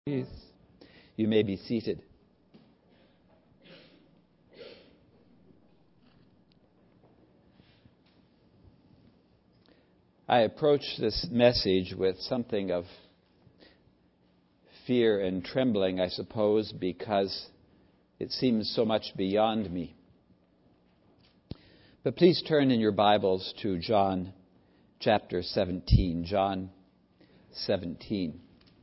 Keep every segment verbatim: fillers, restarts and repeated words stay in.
Please, you may be seated. I approach this message with something of fear and trembling, I suppose, because it seems so much beyond me. But please turn in your Bibles to John chapter seventeen. John seventeen.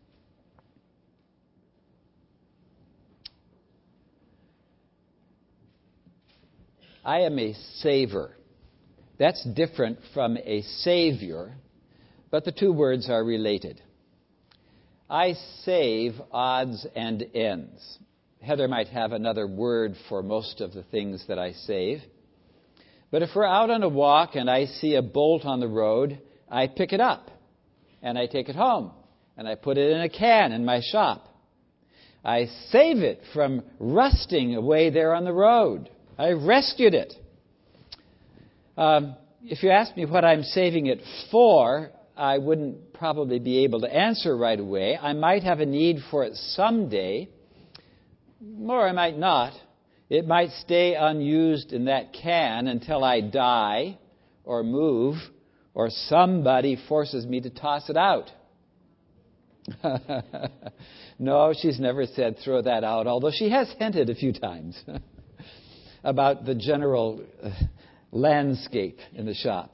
I am a saver. That's different from a savior, but the two words are related. I save odds and ends. Heather might have another word for most of the things that I save. But if we're out on a walk and I see a bolt on the road, I pick it up and I take it home and I put it in a can in my shop. I save it from rusting away there on the road. I rescued it. Um, if you ask me what I'm saving it for, I wouldn't probably be able to answer right away. I might have a need for it someday, or I might not. It might stay unused in that can until I die or move or somebody forces me to toss it out. No, she's never said throw that out, although she has hinted a few times about the general uh, landscape in the shop.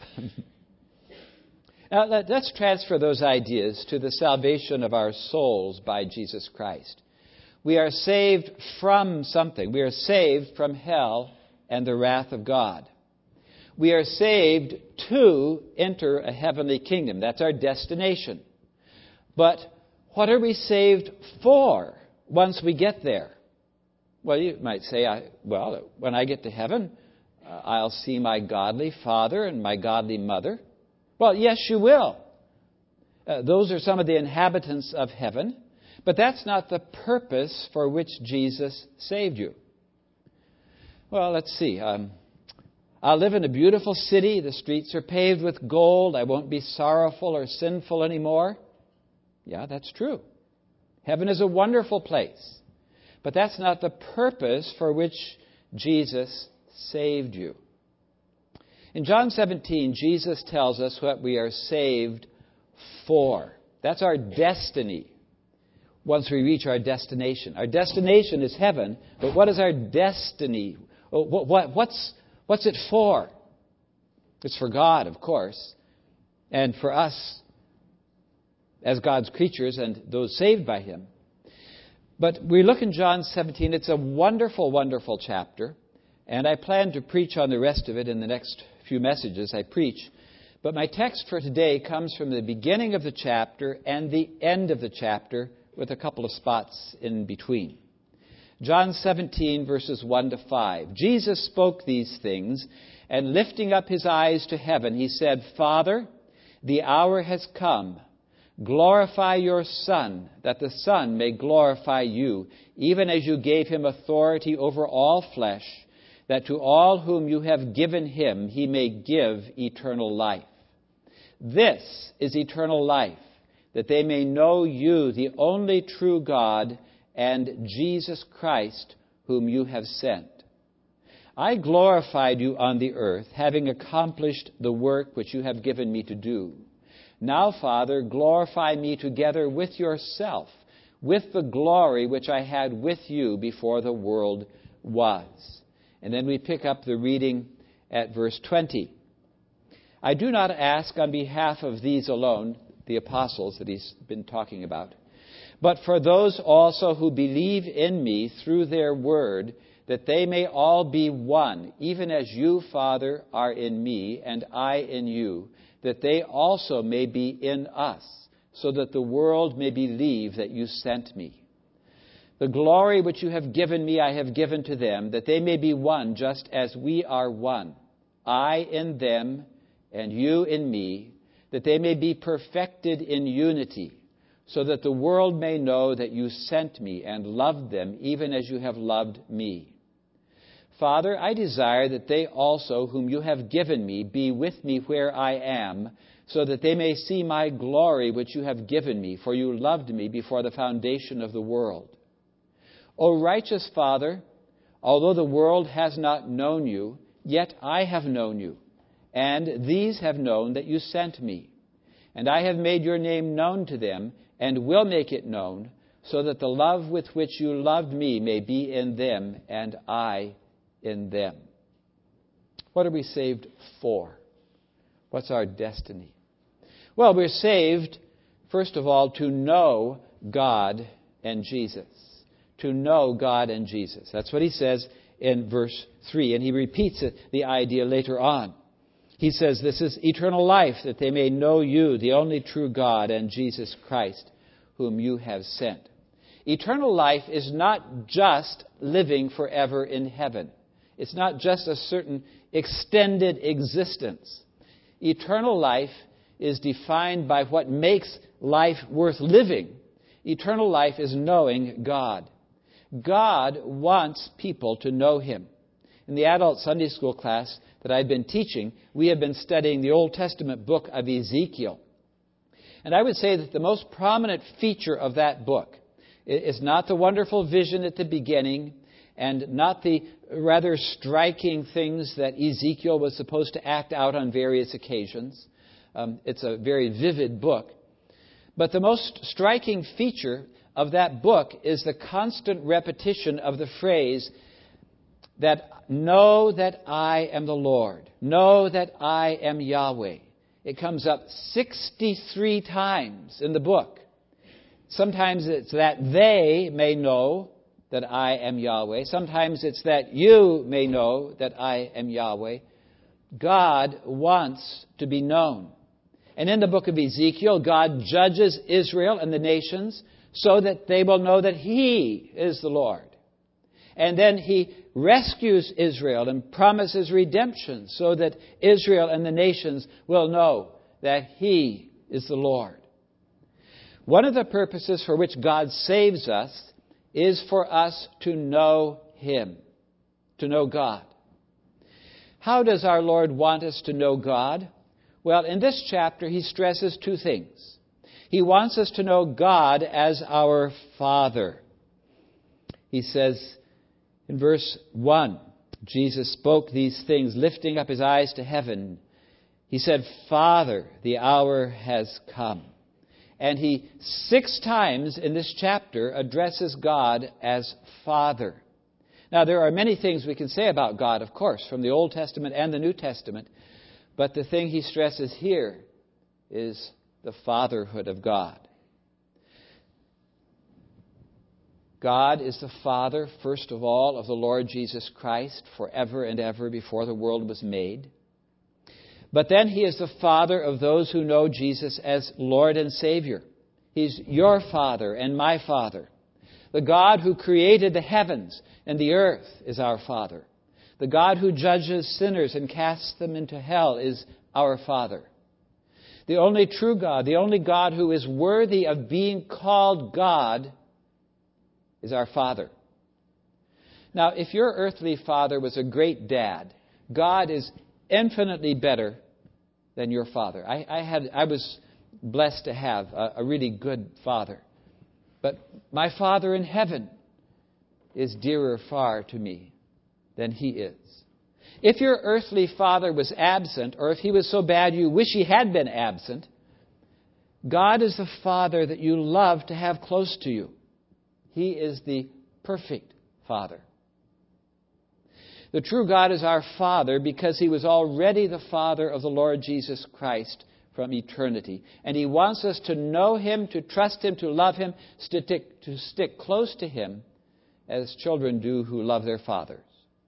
Now, let, let's transfer those ideas to the salvation of our souls by Jesus Christ. We are saved from something. We are saved from hell and the wrath of God. We are saved to enter a heavenly kingdom. That's our destination. But what are we saved for once we get there? Well, you might say, I, well, when I get to heaven, uh, I'll see my godly father and my godly mother. Well, yes, you will. Uh, those are some of the inhabitants of heaven. But that's not the purpose for which Jesus saved you. Well, let's see. Um, I'll live in a beautiful city. The streets are paved with gold. I won't be sorrowful or sinful anymore. Yeah, that's true. Heaven is a wonderful place. But that's not the purpose for which Jesus saved you. In John seventeen, Jesus tells us what we are saved for. That's our destiny once we reach our destination. Our destination is heaven, but what is our destiny? What, what, what's, what's it for? It's for God, of course, and for us as God's creatures and those saved by Him. But we look in John seventeen. It's a wonderful, wonderful chapter. And I plan to preach on the rest of it in the next few messages I preach. But my text for today comes from the beginning of the chapter and the end of the chapter with a couple of spots in between. John seventeen, verses one to five. Jesus spoke these things, and lifting up His eyes to heaven, He said, Father, the hour has come. Glorify your Son, that the Son may glorify you, even as you gave Him authority over all flesh, that to all whom you have given Him He may give eternal life. This is eternal life, that they may know you, the only true God, and Jesus Christ, whom you have sent. I glorified you on the earth, having accomplished the work which you have given me to do. Now, Father, glorify me together with yourself, with the glory which I had with you before the world was. And then we pick up the reading at verse twenty. I do not ask on behalf of these alone, the apostles that he's been talking about, but for those also who believe in me through their word, that they may all be one, even as you, Father, are in me and I in you, that they also may be in us, so that the world may believe that you sent me. The glory which you have given me I have given to them, that they may be one just as we are one, I in them and you in me, that they may be perfected in unity, so that the world may know that you sent me and loved them even as you have loved me. Father, I desire that they also, whom you have given me, be with me where I am, so that they may see my glory which you have given me, for you loved me before the foundation of the world. O righteous Father, although the world has not known you, yet I have known you, and these have known that you sent me. And I have made your name known to them, and will make it known, so that the love with which you loved me may be in them, and I in them. What are we saved for? What's our destiny? Well, we're saved, first of all, to know God and Jesus. To know God and Jesus. That's what he says in verse three, and he repeats it, the idea later on. He says, this is eternal life, that they may know you, the only true God, and Jesus Christ, whom you have sent. Eternal life is not just living forever in heaven. It's not just a certain extended existence. Eternal life is defined by what makes life worth living. Eternal life is knowing God. God wants people to know Him. In the adult Sunday school class that I've been teaching, we have been studying the Old Testament book of Ezekiel. And I would say that the most prominent feature of that book is not the wonderful vision at the beginning, and not the rather striking things that Ezekiel was supposed to act out on various occasions. Um, it's a very vivid book. But the most striking feature of that book is the constant repetition of the phrase that know that I am the Lord. Know that I am Yahweh. It comes up sixty-three times in the book. Sometimes it's that they may know that I am Yahweh. Sometimes it's that you may know that I am Yahweh. God wants to be known. And in the book of Ezekiel, God judges Israel and the nations so that they will know that He is the Lord. And then He rescues Israel and promises redemption so that Israel and the nations will know that He is the Lord. One of the purposes for which God saves us is for us to know Him, to know God. How does our Lord want us to know God? Well, in this chapter, He stresses two things. He wants us to know God as our Father. He says in verse one, Jesus spoke these things, lifting up His eyes to heaven. He said, Father, the hour has come. And He six times in this chapter addresses God as Father. Now, there are many things we can say about God, of course, from the Old Testament and the New Testament. But the thing He stresses here is the fatherhood of God. God is the Father, first of all, of the Lord Jesus Christ, forever and ever before the world was made. But then He is the Father of those who know Jesus as Lord and Savior. He's your Father and my Father. The God who created the heavens and the earth is our Father. The God who judges sinners and casts them into hell is our Father. The only true God, the only God who is worthy of being called God, is our Father. Now, if your earthly father was a great dad, God is infinitely better than your father. I, I had, I was blessed to have a, a really good father. But my Father in heaven is dearer far to me than He is. If your earthly father was absent, or if he was so bad you wish he had been absent, God is the Father that you love to have close to you. He is the perfect Father. The true God is our Father because He was already the Father of the Lord Jesus Christ from eternity. And He wants us to know Him, to trust Him, to love Him, to stick, to stick close to Him as children do who love their fathers.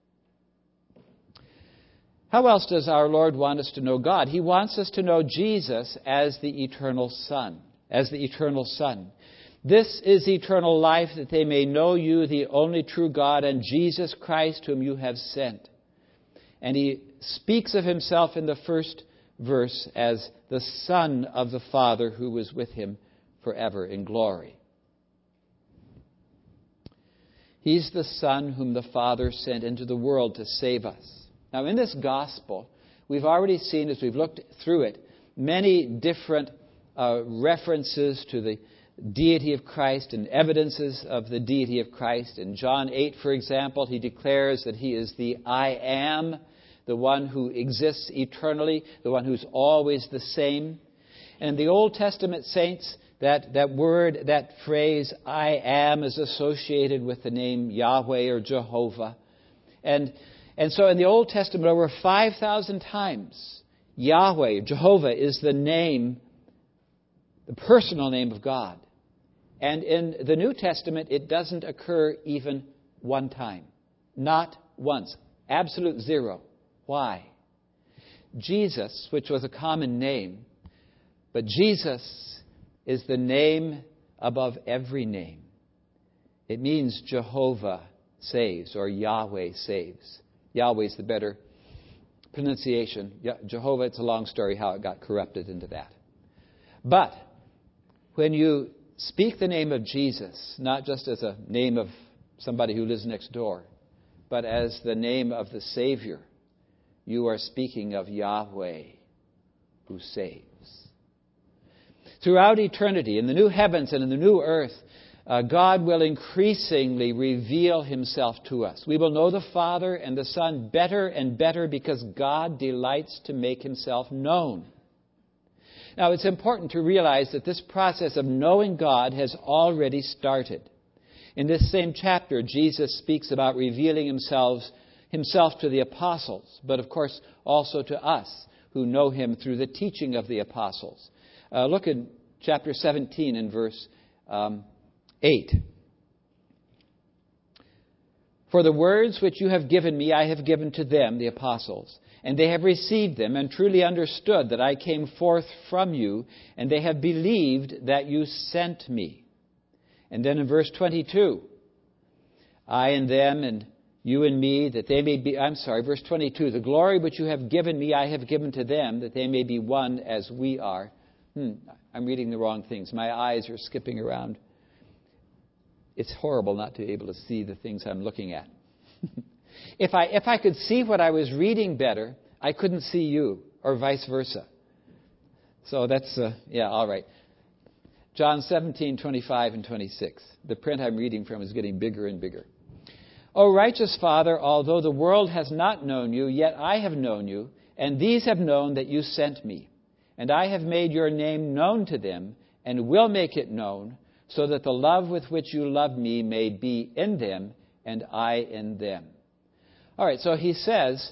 How else does our Lord want us to know God? He wants us to know Jesus as the eternal Son, as the eternal Son. This is eternal life, that they may know you, the only true God, and Jesus Christ, whom you have sent. And He speaks of Himself in the first verse as the Son of the Father who was with Him forever in glory. He's the Son whom the Father sent into the world to save us. Now, in this gospel, we've already seen, as we've looked through it, many different uh, references to the deity of Christ and evidences of the deity of Christ. In John eight, for example, he declares that he is the I am, the one who exists eternally, the one who's always the same. And the Old Testament saints, that, that word, that phrase, I am, is associated with the name Yahweh or Jehovah. And, and so in the Old Testament, over five thousand times, Yahweh, Jehovah, is the name, the personal name of God. And in the New Testament, it doesn't occur even one time. Not once. Absolute zero. Why? Jesus, which was a common name, but Jesus is the name above every name. It means Jehovah saves, or Yahweh saves. Yahweh is the better pronunciation. Jehovah, it's a long story how it got corrupted into that. But when you speak the name of Jesus, not just as a name of somebody who lives next door, but as the name of the Savior, you are speaking of Yahweh who saves. Throughout eternity, in the new heavens and in the new earth, uh, God will increasingly reveal himself to us. We will know the Father and the Son better and better because God delights to make himself known. Now, it's important to realize that this process of knowing God has already started. In this same chapter, Jesus speaks about revealing himself, himself to the apostles, but of course also to us who know him through the teaching of the apostles. Uh, look at chapter seventeen and verse um, eight. For the words which you have given me, I have given to them, the apostles, and they have received them and truly understood that I came forth from you, and they have believed that you sent me. And then in verse twenty-two, I and them and you and me, that they may be, I'm sorry, verse twenty-two, the glory which you have given me, I have given to them, that they may be one as we are. Hmm, I'm reading the wrong things. My eyes are skipping around. It's horrible not to be able to see the things I'm looking at. If I if I could see what I was reading better, I couldn't see you, or vice versa. So that's, uh, yeah, all right. John seventeen, twenty-five and twenty-six. The print I'm reading from is getting bigger and bigger. O righteous Father, although the world has not known you, yet I have known you, and these have known that you sent me. And I have made your name known to them, and will make it known, so that the love with which you love me may be in them, and I in them. All right, so he says,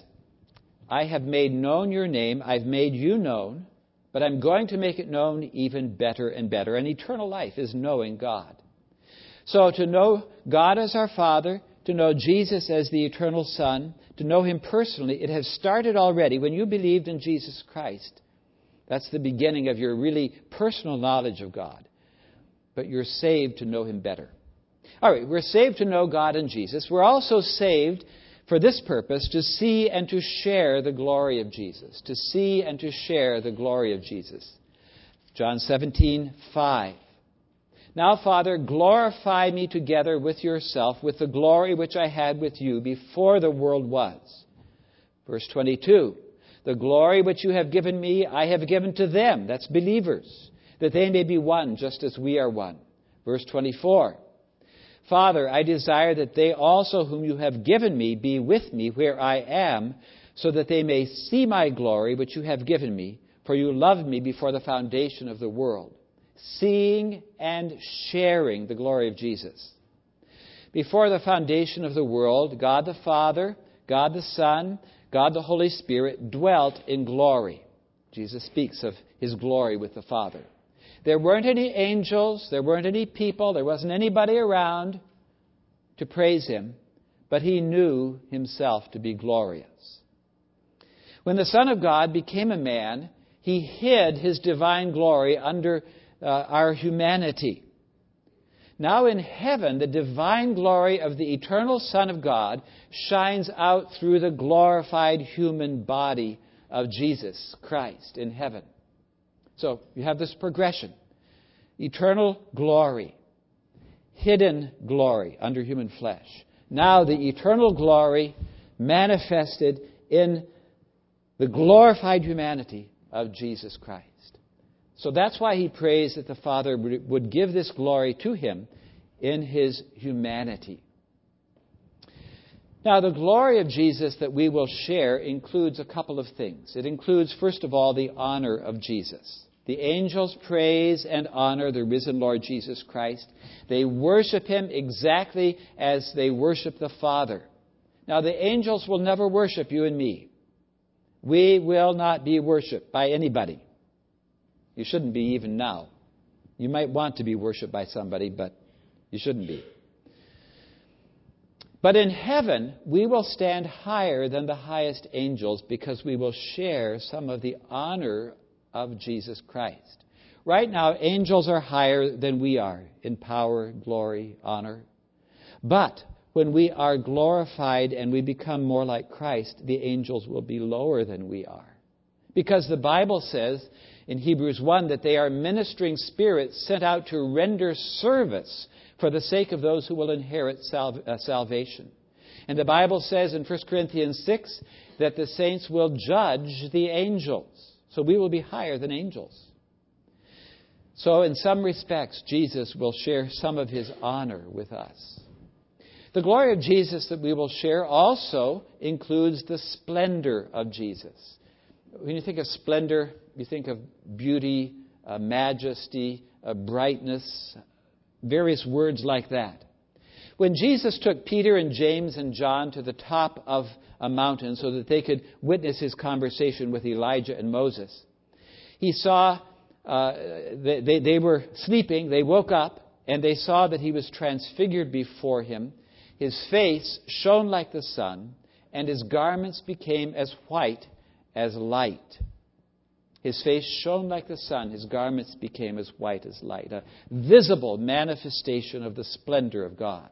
I have made known your name, I've made you known, but I'm going to make it known even better and better. And eternal life is knowing God. So to know God as our Father, to know Jesus as the eternal Son, to know him personally, it has started already when you believed in Jesus Christ. That's the beginning of your really personal knowledge of God. But you're saved to know him better. All right, we're saved to know God and Jesus. We're also saved for this purpose, to see and to share the glory of Jesus. To see and to share the glory of Jesus. John seventeen, five. Now, Father, glorify me together with yourself, with the glory which I had with you before the world was. Verse twenty-two. The glory which you have given me, I have given to them, that's believers, that they may be one, just as we are one. Verse twenty-four. Father, I desire that they also whom you have given me be with me where I am, so that they may see my glory which you have given me, for you loved me before the foundation of the world. Seeing and sharing the glory of Jesus. Before the foundation of the world, God the Father, God the Son, God the Holy Spirit dwelt in glory. Jesus speaks of his glory with the Father. There weren't any angels, there weren't any people, there wasn't anybody around to praise him, but he knew himself to be glorious. When the Son of God became a man, he hid his divine glory under uh, our humanity. Now in heaven, the divine glory of the eternal Son of God shines out through the glorified human body of Jesus Christ in heaven. So you have this progression. Eternal glory. hidden glory under human flesh. Now the eternal glory manifested in the glorified humanity of Jesus Christ. So that's why he prays that the Father would give this glory to him in his humanity. Now, the glory of Jesus that we will share includes a couple of things. It includes, first of all, the honor of Jesus. The angels praise and honor the risen Lord Jesus Christ. They worship him exactly as they worship the Father. Now, the angels will never worship you and me. We will not be worshipped by anybody. You shouldn't be even now. You might want to be worshipped by somebody, but you shouldn't be. But in heaven, we will stand higher than the highest angels because we will share some of the honor of Jesus Christ. Right now, angels are higher than we are in power, glory, honor. But when we are glorified and we become more like Christ, the angels will be lower than we are. Because the Bible says in Hebrews one that they are ministering spirits sent out to render service for the sake of those who will inherit sal- uh, salvation. And the Bible says in First Corinthians six that the saints will judge the angels. So we will be higher than angels. So in some respects, Jesus will share some of his honor with us. The glory of Jesus that we will share also includes the splendor of Jesus. When you think of splendor, you think of beauty, uh, majesty, uh, brightness, various words like that. When Jesus took Peter and James and John to the top of a mountain so that they could witness his conversation with Elijah and Moses, he saw, uh, they, they, they were sleeping, they woke up, and they saw that he was transfigured before him. His face shone like the sun, and his garments became as white as light. His face shone like the sun. His garments became as white as light. A visible manifestation of the splendor of God.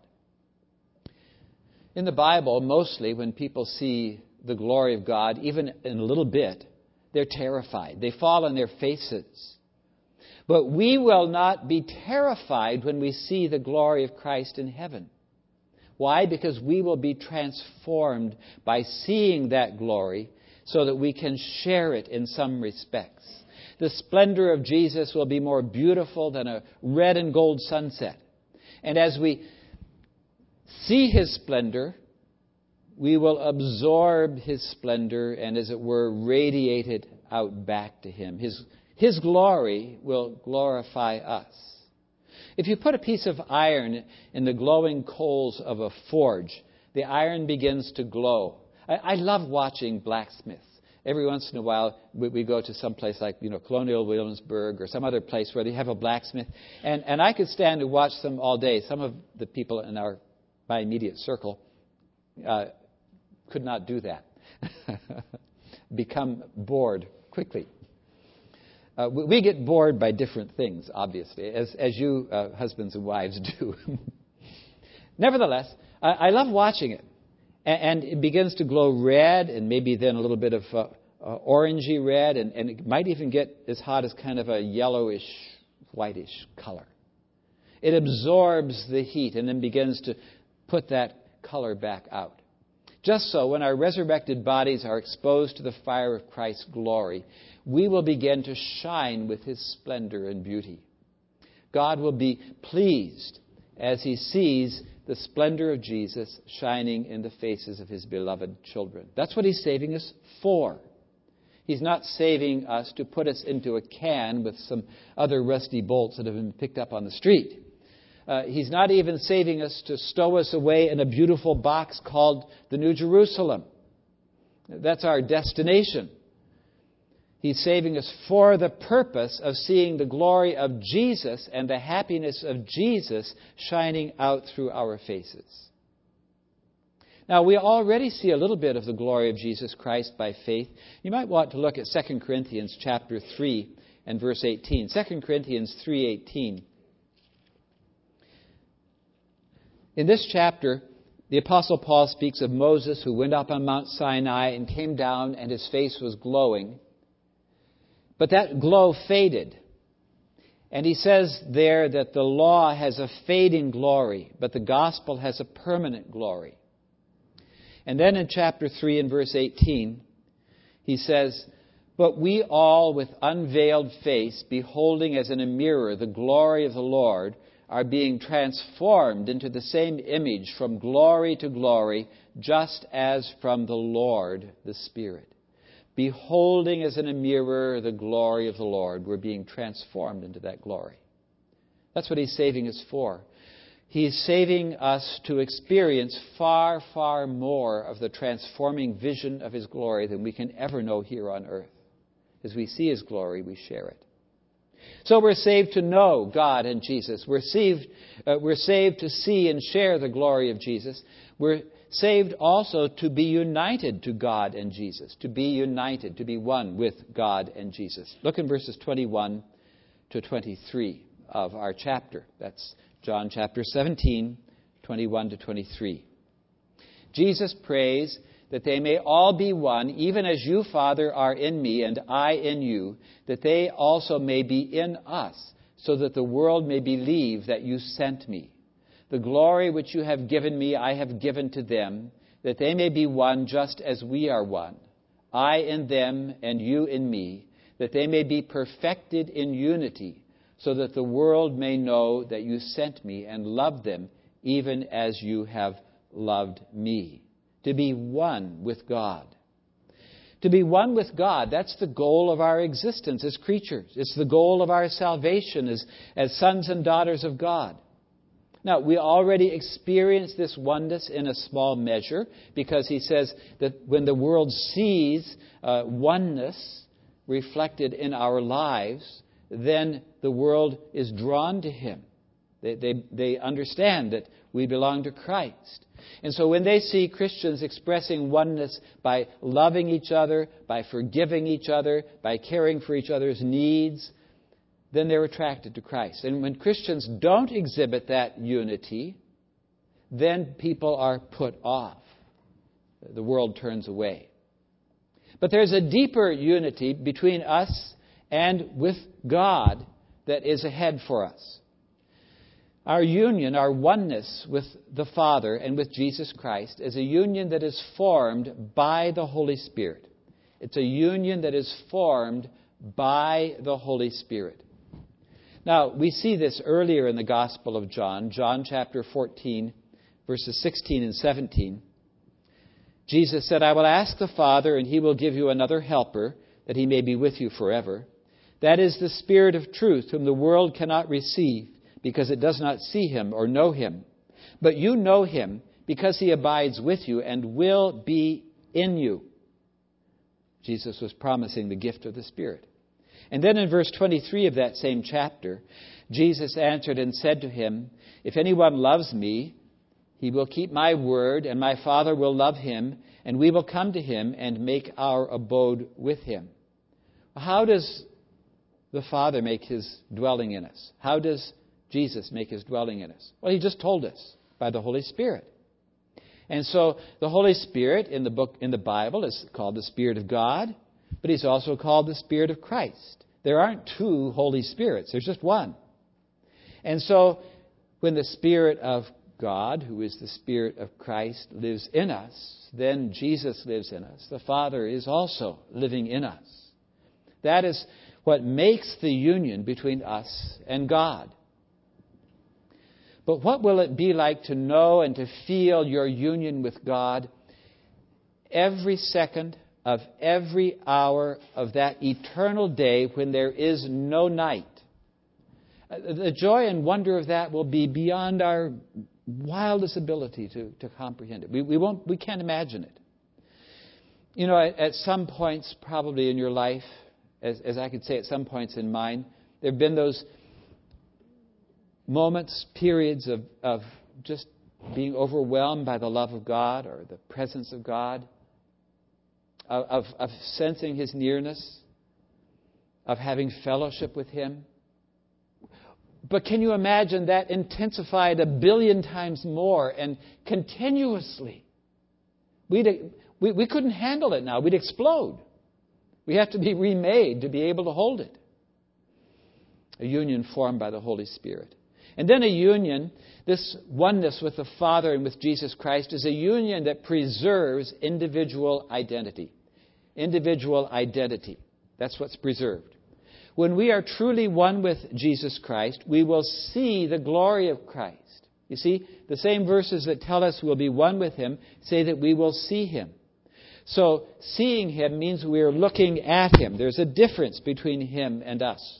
In the Bible, mostly when people see the glory of God, even in a little bit, they're terrified. They fall on their faces. But we will not be terrified when we see the glory of Christ in heaven. Why? Because we will be transformed by seeing that glory so that we can share it in some respects. The splendor of Jesus will be more beautiful than a red and gold sunset. And as we see his splendor, we will absorb his splendor and, as it were, radiate it out back to him. His, his glory will glorify us. If you put a piece of iron in the glowing coals of a forge, the iron begins to glow. I, I love watching blacksmiths. Every once in a while, we, we go to some place like, you know, Colonial Williamsburg or some other place where they have a blacksmith. And, and I could stand and watch them all day. Some of the people in our my immediate circle uh, could not do that. Become bored quickly. Uh, we, we get bored by different things, obviously, as, as you uh, husbands and wives do. Nevertheless, I, I love watching it. And it begins to glow red and maybe then a little bit of uh, uh, orangey red. And, and it might even get as hot as kind of a yellowish, whitish color. It absorbs the heat and then begins to put that color back out. Just so, when our resurrected bodies are exposed to the fire of Christ's glory, we will begin to shine with his splendor and beauty. God will be pleased as he sees the splendor of Jesus shining in the faces of his beloved children. That's what he's saving us for. He's not saving us to put us into a can with some other rusty bolts that have been picked up on the street. Uh, he's not even saving us to stow us away in a beautiful box called the New Jerusalem. That's our destination. He's saving us for the purpose of seeing the glory of Jesus and the happiness of Jesus shining out through our faces. Now, we already see a little bit of the glory of Jesus Christ by faith. You might want to look at Second Corinthians chapter three and verse eighteen. Second Corinthians three eighteen. In this chapter, the Apostle Paul speaks of Moses who went up on Mount Sinai and came down and his face was glowing. But that glow faded. And he says there that the law has a fading glory, but the gospel has a permanent glory. And then in chapter three and verse eighteen, he says, "But we all with unveiled face, beholding as in a mirror the glory of the Lord, are being transformed into the same image from glory to glory, just as from the Lord, the Spirit." Beholding as in a mirror the glory of the Lord, we're being transformed into that glory. That's what he's saving us for. He's saving us to experience far, far more of the transforming vision of his glory than we can ever know here on earth. As we see his glory, we share it. So we're saved to know God and Jesus. We're saved, uh, we're saved to see and share the glory of Jesus. We're saved also to be united to God and Jesus. To be united, to be one with God and Jesus. Look in verses twenty-one to twenty-three of our chapter. That's John chapter seventeen, twenty-one to twenty-three. Jesus prays that they may all be one, even as you, Father, are in me and I in you, that they also may be in us, so that the world may believe that you sent me. The glory which you have given me, I have given to them, that they may be one just as we are one. I in them and you in me, that they may be perfected in unity, so that the world may know that you sent me and loved them, even as you have loved me. To be one with God. To be one with God, that's the goal of our existence as creatures. It's the goal of our salvation as, as sons and daughters of God. Now, we already experience this oneness in a small measure, because he says that when the world sees uh, oneness reflected in our lives, then the world is drawn to him. They, they, they understand that we belong to Christ. And so when they see Christians expressing oneness by loving each other, by forgiving each other, by caring for each other's needs, then they're attracted to Christ. And when Christians don't exhibit that unity, then people are put off. The world turns away. But there's a deeper unity between us and with God that is ahead for us. Our union, our oneness with the Father and with Jesus Christ is a union that is formed by the Holy Spirit. It's a union that is formed by the Holy Spirit. Now, we see this earlier in the Gospel of John, John chapter fourteen, verses sixteen and seventeen. Jesus said, "I will ask the Father, and he will give you another helper, that he may be with you forever. That is the Spirit of truth, whom the world cannot receive, because it does not see him or know him. But you know him, because he abides with you and will be in you." Jesus was promising the gift of the Spirit. And then in verse twenty-three of that same chapter, Jesus answered and said to him, "If anyone loves me, he will keep my word, and my Father will love him, and we will come to him and make our abode with him." How does the Father make his dwelling in us? How does Jesus make his dwelling in us? Well, he just told us, by the Holy Spirit. And so the Holy Spirit in the book, in the Bible, is called the Spirit of God, but he's also called the Spirit of Christ. There aren't two Holy Spirits. There's just one. And so when the Spirit of God, who is the Spirit of Christ, lives in us, then Jesus lives in us. The Father is also living in us. That is what makes the union between us and God. But what will it be like to know and to feel your union with God every second of every hour of that eternal day when there is no night? The joy and wonder of that will be beyond our wildest ability to, to comprehend it. We, we won't, we can't imagine it. You know, at, at some points probably in your life, as, as I could say at some points in mine, there have been those moments, periods of, of just being overwhelmed by the love of God or the presence of God, of, of, of sensing his nearness, of having fellowship with him. But can you imagine that intensified a billion times more and continuously? We'd, we, we couldn't handle it now. We'd explode. We have to be remade to be able to hold it. A union formed by the Holy Spirit. And then a union, this oneness with the Father and with Jesus Christ, is a union that preserves individual identity. Individual identity. That's what's preserved. When we are truly one with Jesus Christ, we will see the glory of Christ. You see, the same verses that tell us we'll be one with Him say that we will see Him. So, seeing Him means we are looking at Him. There's a difference between Him and us.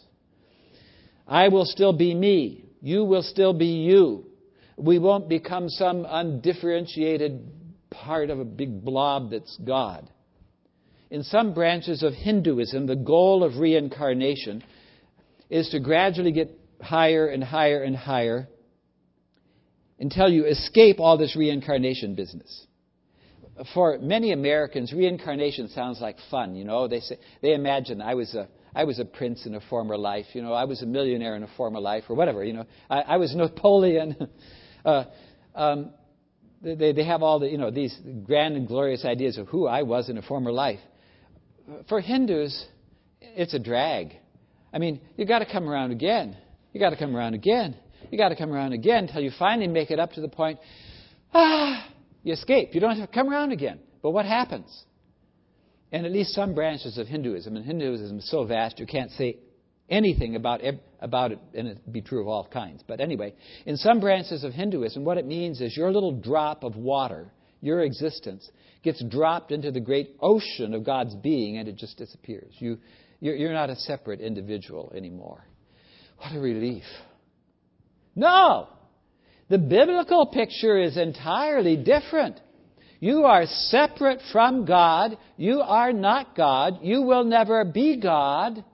I will still be me. You will still be you. We won't become some undifferentiated part of a big blob that's God. In some branches of Hinduism, the goal of reincarnation is to gradually get higher and higher and higher until you escape all this reincarnation business. For many Americans, reincarnation sounds like fun. You know, they say they imagine I was a I was a prince in a former life. You know, I was a millionaire in a former life, or whatever. You know, I, I was Napoleon. uh, um, they they have all the you know these grand and glorious ideas of who I was in a former life. For Hindus, it's a drag. I mean, you got to come around again. You got to come around again. You got to come around again until you finally make it up to the point, ah, you escape. You don't have to come around again. But what happens? And at least some branches of Hinduism, and Hinduism is so vast you can't say anything about about it, and it be true of all kinds. But anyway, in some branches of Hinduism, what it means is your little drop of water, your existence, gets dropped into the great ocean of God's being, and it just disappears. You, you're, you're not a separate individual anymore. What a relief. No! The biblical picture is entirely different. You are separate from God. You are not God. You will never be God.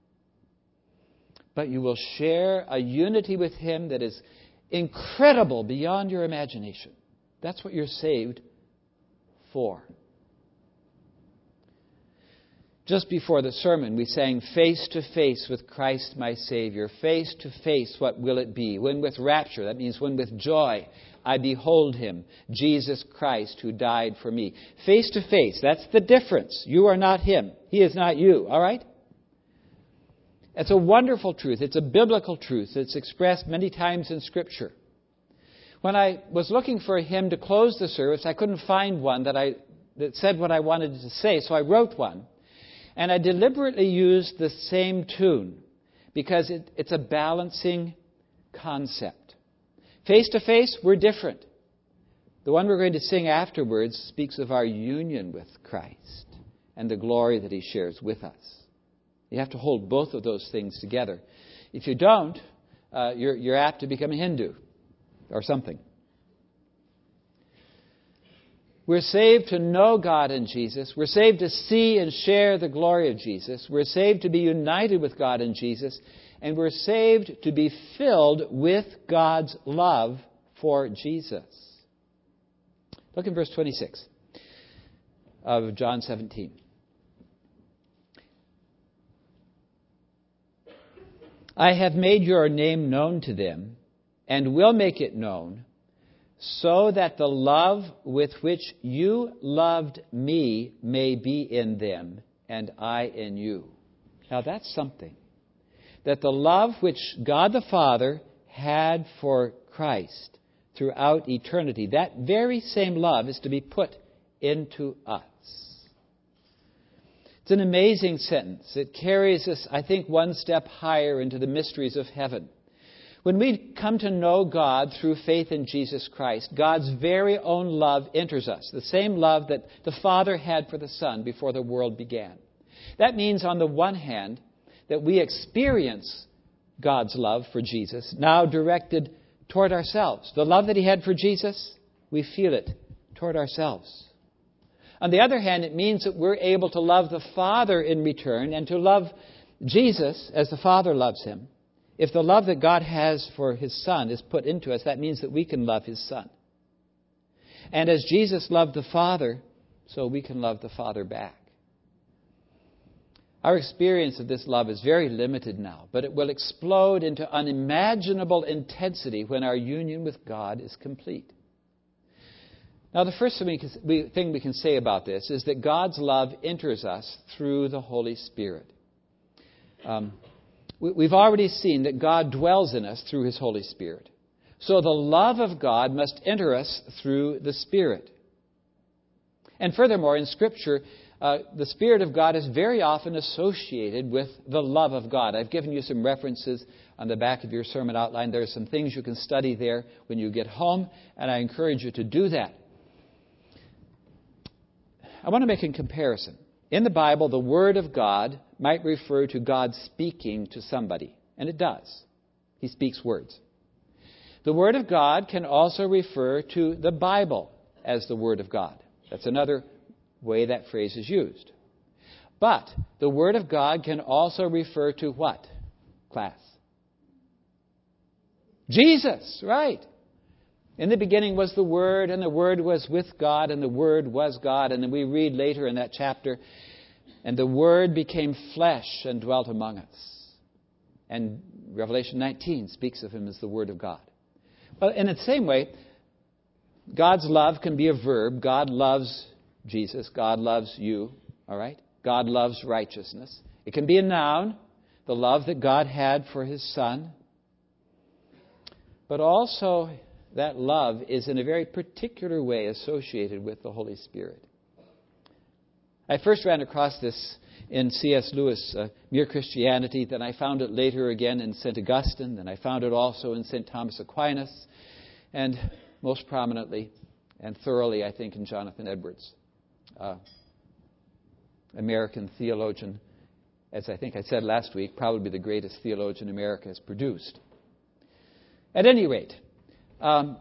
But you will share a unity with Him that is incredible beyond your imagination. That's what you're saved for. Just before the sermon, we sang, face to face with Christ my Savior. Face to face, what will it be? When with rapture, that means when with joy, I behold Him, Jesus Christ, who died for me. Face to face, that's the difference. You are not Him. He is not you, all right? It's a wonderful truth. It's a biblical truth. It's expressed many times in Scripture. When I was looking for a hymn to close the service, I couldn't find one that I that said what I wanted to say, so I wrote one. And I deliberately used the same tune because it, it's a balancing concept. Face to face, we're different. The one we're going to sing afterwards speaks of our union with Christ and the glory that He shares with us. You have to hold both of those things together. If you don't, uh, you're, you're apt to become a Hindu or something. We're saved to know God and Jesus. We're saved to see and share the glory of Jesus. We're saved to be united with God and Jesus. And we're saved to be filled with God's love for Jesus. Look in verse twenty-six of John seventeen. I have made your name known to them, and will make it known, so that the love with which you loved me may be in them, and I in you. Now that's something. That the love which God the Father had for Christ throughout eternity, that very same love is to be put into us. It's an amazing sentence. It carries us, I think, one step higher into the mysteries of heaven. When we come to know God through faith in Jesus Christ, God's very own love enters us, the same love that the Father had for the Son before the world began. That means, on the one hand, that we experience God's love for Jesus, now directed toward ourselves. The love that He had for Jesus, we feel it toward ourselves. On the other hand, it means that we're able to love the Father in return and to love Jesus as the Father loves Him. If the love that God has for His Son is put into us, that means that we can love His Son. And as Jesus loved the Father, so we can love the Father back. Our experience of this love is very limited now, but it will explode into unimaginable intensity when our union with God is complete. Now, the first thing we can say about this is that God's love enters us through the Holy Spirit. Um, we've already seen that God dwells in us through His Holy Spirit. So the love of God must enter us through the Spirit. And furthermore, in Scripture, uh, the Spirit of God is very often associated with the love of God. I've given you some references on the back of your sermon outline. There are some things you can study there when you get home, and I encourage you to do that. I want to make a comparison. In the Bible, the Word of God might refer to God speaking to somebody, and it does. He speaks words. The Word of God can also refer to the Bible as the Word of God. That's another way that phrase is used. But the Word of God can also refer to what? Class. Jesus, right. In the beginning was the Word, and the Word was with God, and the Word was God. And then we read later in that chapter, and the Word became flesh and dwelt among us. And Revelation nineteen speaks of Him as the Word of God. Well, in the same way, God's love can be a verb. God loves Jesus. God loves you. All right? God loves righteousness. It can be a noun, the love that God had for His Son. But also, that love is in a very particular way associated with the Holy Spirit. I first ran across this in C S Lewis' uh, Mere Christianity. Then I found it later again in Saint Augustine. Then I found it also in Saint Thomas Aquinas. And most prominently and thoroughly, I think, in Jonathan Edwards, uh, American theologian, as I think I said last week, probably the greatest theologian America has produced. At any rate, um,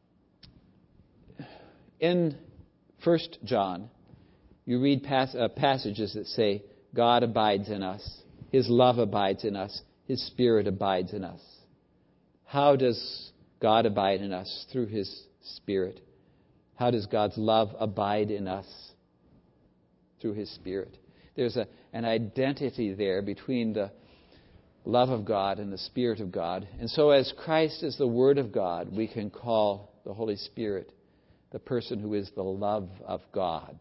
in First John, you read pas- uh, passages that say, God abides in us, His love abides in us, His Spirit abides in us. How does God abide in us? Through His Spirit. How does God's love abide in us? Through His Spirit. There's a, an identity there between the love of God and the Spirit of God. And so as Christ is the Word of God, we can call the Holy Spirit the person who is the love of God.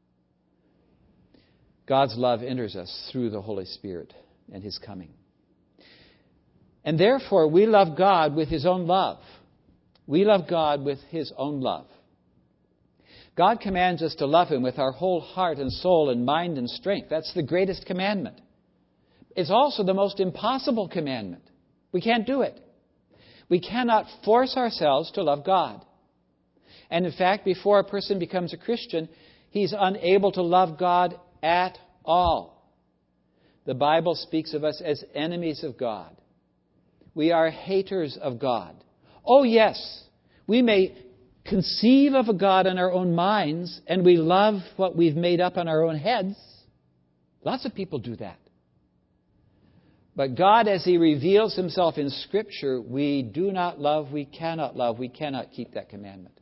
God's love enters us through the Holy Spirit and His coming. And therefore, we love God with His own love. We love God with His own love. God commands us to love Him with our whole heart and soul and mind and strength. That's the greatest commandment. It's also the most impossible commandment. We can't do it. We cannot force ourselves to love God. And in fact, before a person becomes a Christian, he's unable to love God at all. The Bible speaks of us as enemies of God. We are haters of God. Oh, yes, we may conceive of a God in our own minds, and we love what we've made up in our own heads. Lots of people do that. But God, as He reveals Himself in Scripture, we do not love, we cannot love, we cannot keep that commandment.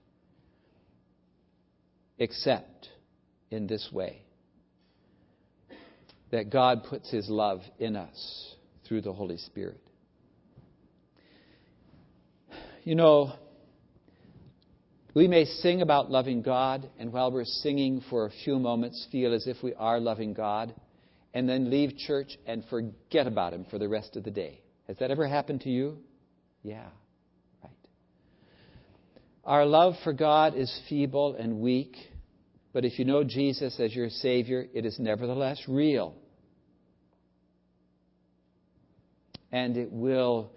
Except in this way, that God puts His love in us through the Holy Spirit. You know, we may sing about loving God, and while we're singing for a few moments, feel as if we are loving God, and then leave church and forget about Him for the rest of the day. Has that ever happened to you? Yeah, right. Our love for God is feeble and weak, but if you know Jesus as your Savior, it is nevertheless real. And it will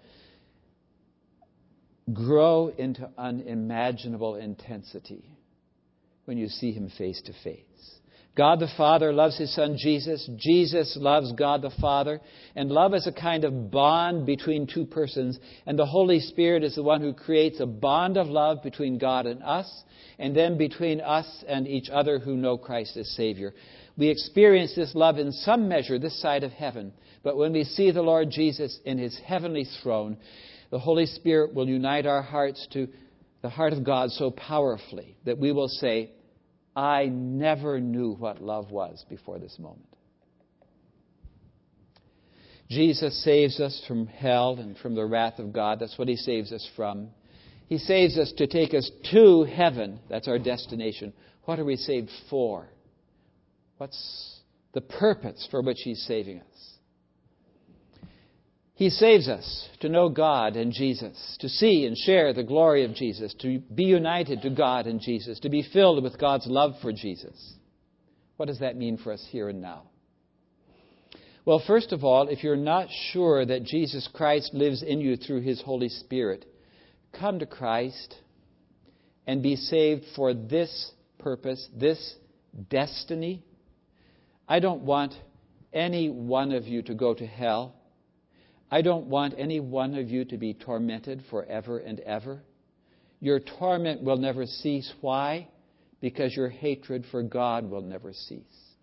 grow into unimaginable intensity when you see Him face to face. God the Father loves His Son Jesus. Jesus loves God the Father. And love is a kind of bond between two persons. And the Holy Spirit is the one who creates a bond of love between God and us, and then between us and each other who know Christ as Savior. We experience this love in some measure this side of heaven. But when we see the Lord Jesus in His heavenly throne, the Holy Spirit will unite our hearts to the heart of God so powerfully that we will say, I never knew what love was before this moment. Jesus saves us from hell and from the wrath of God. That's what He saves us from. He saves us to take us to heaven. That's our destination. What are we saved for? What's the purpose for which He's saving us? He saves us to know God and Jesus, to see and share the glory of Jesus, to be united to God and Jesus, to be filled with God's love for Jesus. What does that mean for us here and now? Well, first of all, if you're not sure that Jesus Christ lives in you through His Holy Spirit, come to Christ and be saved for this purpose, this destiny. I don't want any one of you to go to hell. I don't want any one of you to be tormented forever and ever. Your torment will never cease. Why? Because your hatred for God will never cease.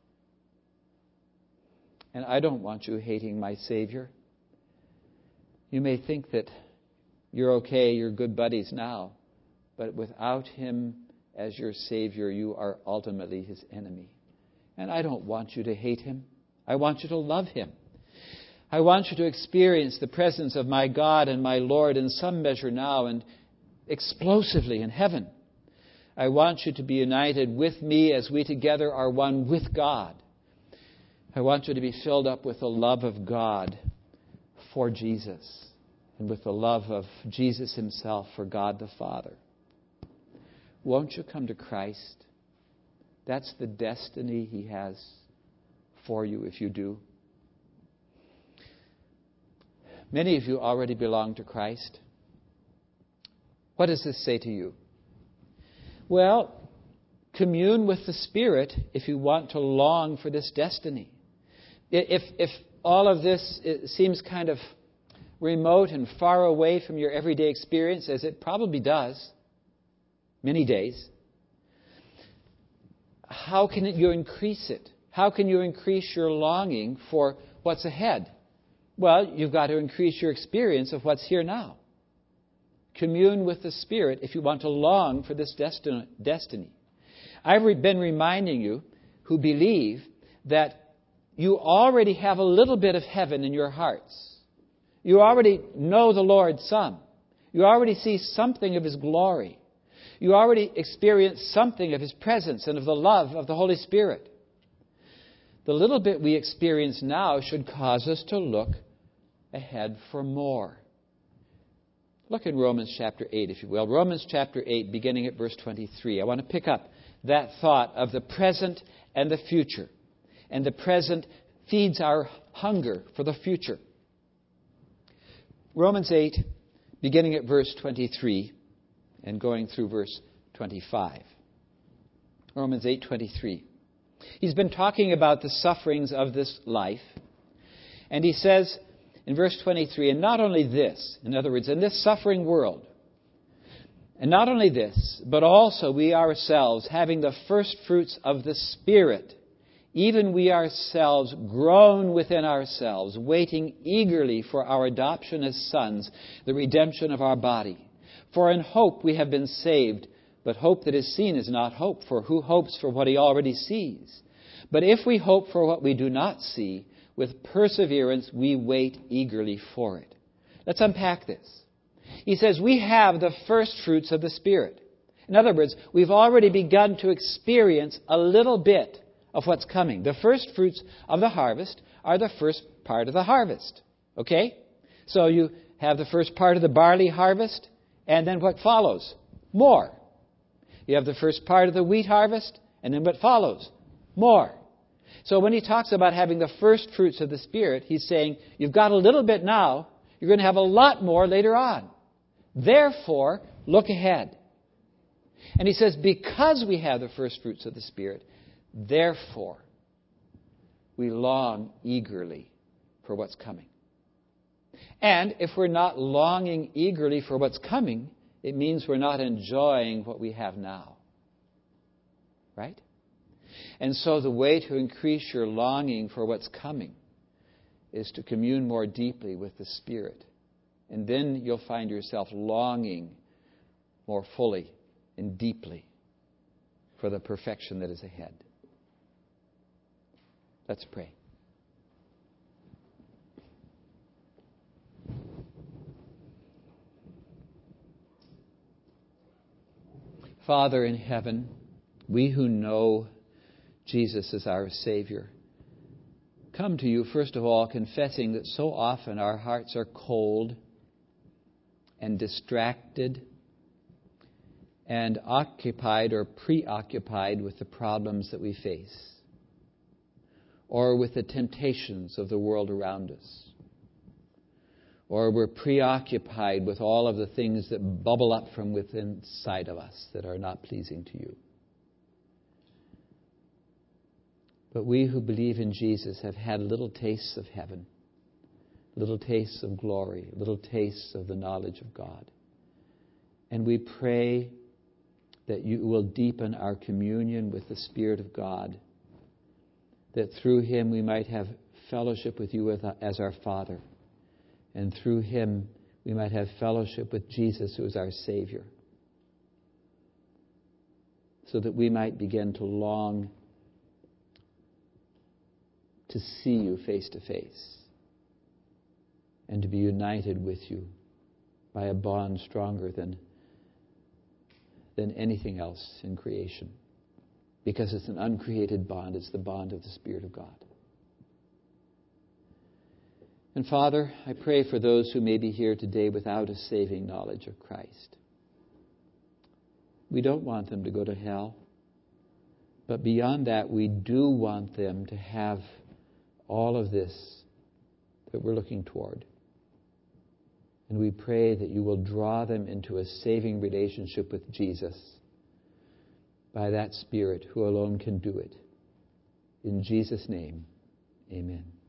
And I don't want you hating my Savior. You may think that you're okay, you're good buddies now, but without Him as your Savior, you are ultimately His enemy. And I don't want you to hate Him. I want you to love Him. I want you to experience the presence of my God and my Lord in some measure now and explosively in heaven. I want you to be united with me as we together are one with God. I want you to be filled up with the love of God for Jesus and with the love of Jesus Himself for God the Father. Won't you come to Christ? That's the destiny He has for you if you do. Many of you already belong to Christ. What does this say to you? Well, commune with the Spirit if you want to long for this destiny. If, if all of this seems kind of remote and far away from your everyday experience, as it probably does, many days, how can you increase it? How can you increase your longing for what's ahead? Well, you've got to increase your experience of what's here now. Commune with the Spirit if you want to long for this destiny. I've been reminding you who believe that you already have a little bit of heaven in your hearts. You already know the Lord some. You already see something of His glory. You already experience something of His presence and of the love of the Holy Spirit. The little bit we experience now should cause us to look ahead for more. Look in Romans chapter eight, if you will. Romans chapter eight, beginning at verse twenty-three. I want to pick up that thought of the present and the future. And the present feeds our hunger for the future. Romans eight, beginning at verse twenty-three and going through verse twenty-five. Romans eight twenty-three. He's been talking about the sufferings of this life. And he says in verse twenty-three, and not only this, in other words, in this suffering world, and not only this, but also we ourselves, having the first fruits of the Spirit, even we ourselves groan within ourselves, waiting eagerly for our adoption as sons, the redemption of our body. For in hope we have been saved. But hope that is seen is not hope, for who hopes for what he already sees? But if we hope for what we do not see, with perseverance we wait eagerly for it. Let's unpack this. He says we have the first fruits of the Spirit. In other words, we've already begun to experience a little bit of what's coming. The first fruits of the harvest are the first part of the harvest. Okay? So you have the first part of the barley harvest, and then what follows? More. You have the first part of the wheat harvest, and then what follows? More. So when he talks about having the first fruits of the Spirit, he's saying, you've got a little bit now, you're going to have a lot more later on. Therefore, look ahead. And he says, because we have the first fruits of the Spirit, therefore, we long eagerly for what's coming. And if we're not longing eagerly for what's coming, it means we're not enjoying what we have now. Right? And so the way to increase your longing for what's coming is to commune more deeply with the Spirit. And then you'll find yourself longing more fully and deeply for the perfection that is ahead. Let's pray. Father in heaven, we who know Jesus as our Savior, come to you, first of all, confessing that so often our hearts are cold and distracted and occupied or preoccupied with the problems that we face or with the temptations of the world around us. Or we're preoccupied with all of the things that bubble up from within inside of us that are not pleasing to you. But we who believe in Jesus have had little tastes of heaven, little tastes of glory, little tastes of the knowledge of God. And we pray that you will deepen our communion with the Spirit of God, that through Him we might have fellowship with you as our Father, and through Him we might have fellowship with Jesus, who is our Savior, so that we might begin to long to see you face to face and to be united with you by a bond stronger than, than anything else in creation. Because it's an uncreated bond. It's the bond of the Spirit of God. And Father, I pray for those who may be here today without a saving knowledge of Christ. We don't want them to go to hell. But beyond that, we do want them to have all of this that we're looking toward. And we pray that you will draw them into a saving relationship with Jesus by that Spirit who alone can do it. In Jesus' name, amen.